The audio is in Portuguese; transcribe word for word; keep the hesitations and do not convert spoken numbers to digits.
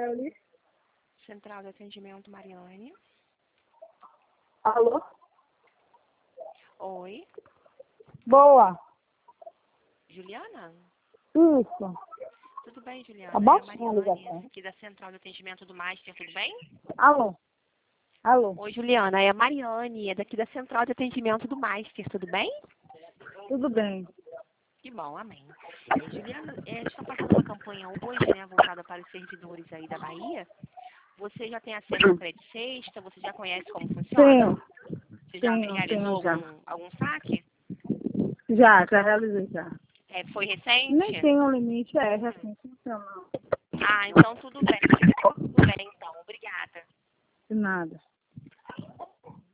Mariane. Central de Atendimento Mariane. Alô? Oi. Boa. Juliana? Isso. Tudo bem, Juliana? Tá É a baixinha a Mariane, ligação. aqui da Central de Atendimento do Master, tudo bem? Alô? Alô? Oi, Juliana, é a Mariane, é daqui da Central de Atendimento do Master, tudo bem? Tudo bem. Que bom, amém. É, Juliana, é, a gente está fazendo uma campanha hoje, né, voltada para os servidores aí da Bahia. Você já tem acesso ao Crédito Sexta? Você já conhece como funciona? Tenho. Você já Tenho, realizou tenho já. algum, algum saque? Já, já realizei já. É, foi Nem recente? tem um limite, é, já tem funcionando. Ah, então tudo bem. Tudo bem, então. Obrigada. De nada.